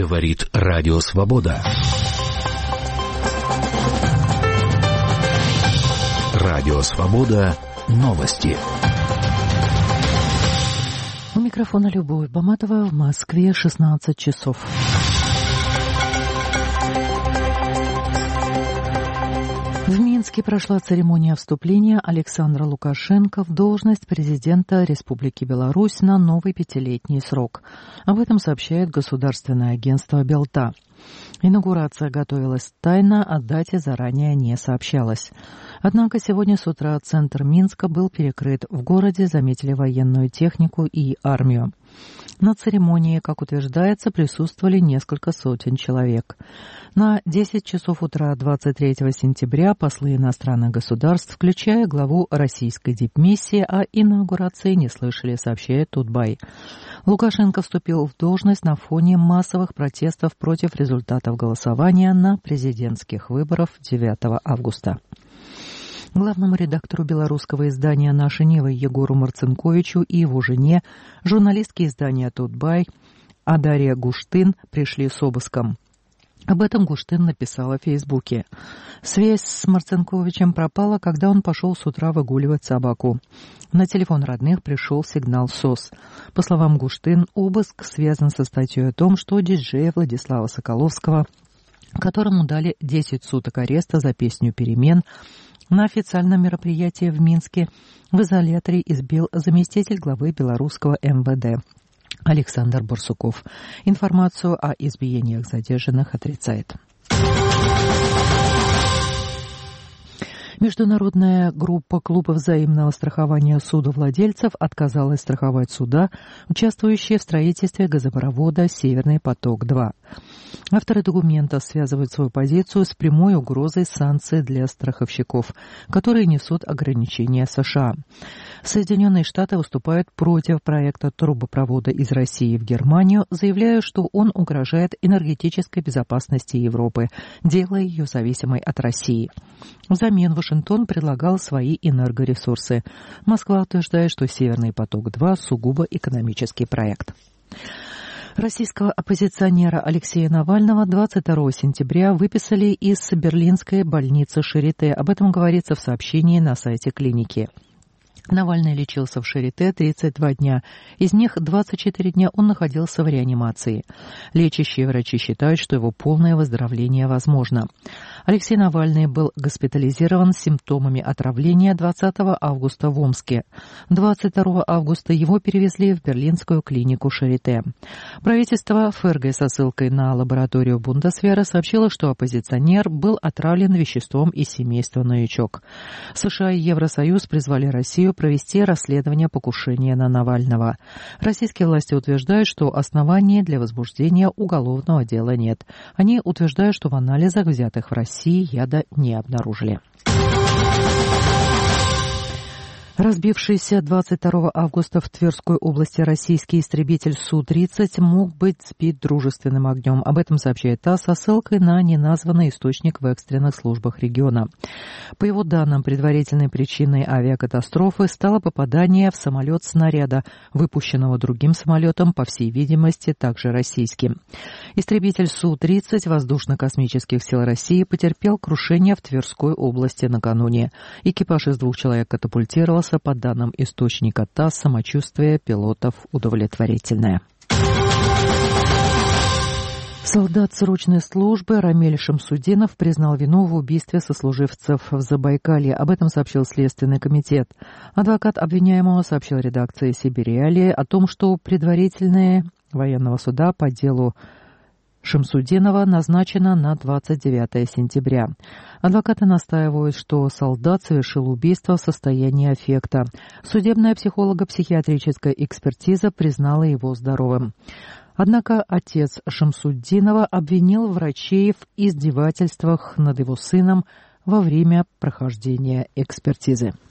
Говорит Радио Свобода. Радио Свобода. Новости. У микрофона Любовь Баматова, в Москве 16 часов. В Минске прошла церемония вступления Александра Лукашенко в должность президента Республики Беларусь на новый 5-летний срок. Об этом сообщает государственное агентство «Белта». Инаугурация готовилась тайно, о дате заранее не сообщалось. Однако сегодня с утра центр Минска был перекрыт. В городе заметили военную технику и армию. На церемонии, как утверждается, присутствовали несколько сотен человек. На 10 часов утра 23 сентября послы иностранных государств, включая главу российской дипмиссии, о инаугурации не слышали, сообщает Тутбай. Лукашенко вступил в должность на фоне массовых протестов против результатов голосования на президентских выборах 9 августа. Главному редактору белорусского издания «Наша Нева» Егору Марцинковичу и его жене, журналистке издания «Тутбай» Адарья Гуштын пришли с обыском. Об этом Гуштын написала в Фейсбуке. Связь с Марцинковичем пропала, когда он пошел с утра выгуливать собаку. На телефон родных пришел сигнал СОС. По словам Гуштын, обыск связан со статьей о том, что диджея Владислава Соколовского, которому дали 10 суток ареста за песню «Перемен», на официальном мероприятии в Минске в изоляторе избил заместитель главы белорусского МВД Александр Барсуков. Информацию о избиениях задержанных отрицает. Международная группа клубов взаимного страхования судовладельцев отказалась страховать суда, участвующие в строительстве газопровода «Северный поток-2». Авторы документа связывают свою позицию с прямой угрозой санкций для страховщиков, которые несут ограничения США. Соединенные Штаты выступают против проекта трубопровода из России в Германию, заявляя, что он угрожает энергетической безопасности Европы, делая ее зависимой от России. Взамен Вашингтон предлагал свои энергоресурсы. Москва утверждает, что «Северный поток-2» сугубо экономический проект. Российского оппозиционера Алексея Навального 22 сентября выписали из берлинской больницы Шарите. Об этом говорится в сообщении на сайте клиники. Навальный лечился в Шарите 32 дня. Из них 24 дня он находился в реанимации. Лечащие врачи считают, что его полное выздоровление возможно. Алексей Навальный был госпитализирован с симптомами отравления 20 августа в Омске. 22 августа его перевезли в берлинскую клинику Шарите. Правительство ФРГ со ссылкой на лабораторию Бундесвера сообщило, что оппозиционер был отравлен веществом из семейства «Новичок». США и Евросоюз призвали Россию провести расследование покушения на Навального. Российские власти утверждают, что оснований для возбуждения уголовного дела нет. Они утверждают, что в анализах, взятых в России, яда не обнаружили. Разбившийся 22 августа в Тверской области российский истребитель Су-30 мог быть сбит дружественным огнем. Об этом сообщает ТАСС со ссылкой на неназванный источник в экстренных службах региона. По его данным, предварительной причиной авиакатастрофы стало попадание в самолет снаряда, выпущенного другим самолетом, по всей видимости, также российским. Истребитель Су-30 Воздушно-космических сил России потерпел крушение в Тверской области накануне. Экипаж из 2 человек катапультировался. По данным источника ТАСС, самочувствие пилотов удовлетворительное. Солдат срочной службы Рамиль Шамсудинов признал вину в убийстве сослуживцев в Забайкалье. Об этом сообщил Следственный комитет. Адвокат обвиняемого сообщил редакции «Сибирь-Реалии» о том, что предварительное военного суда по делу Шамсудинова назначено на 29 сентября. Адвокаты настаивают, что солдат совершил убийство в состоянии аффекта. Судебная психолого-психиатрическая экспертиза признала его здоровым. Однако отец Шамсудинова обвинил врачей в издевательствах над его сыном во время прохождения экспертизы.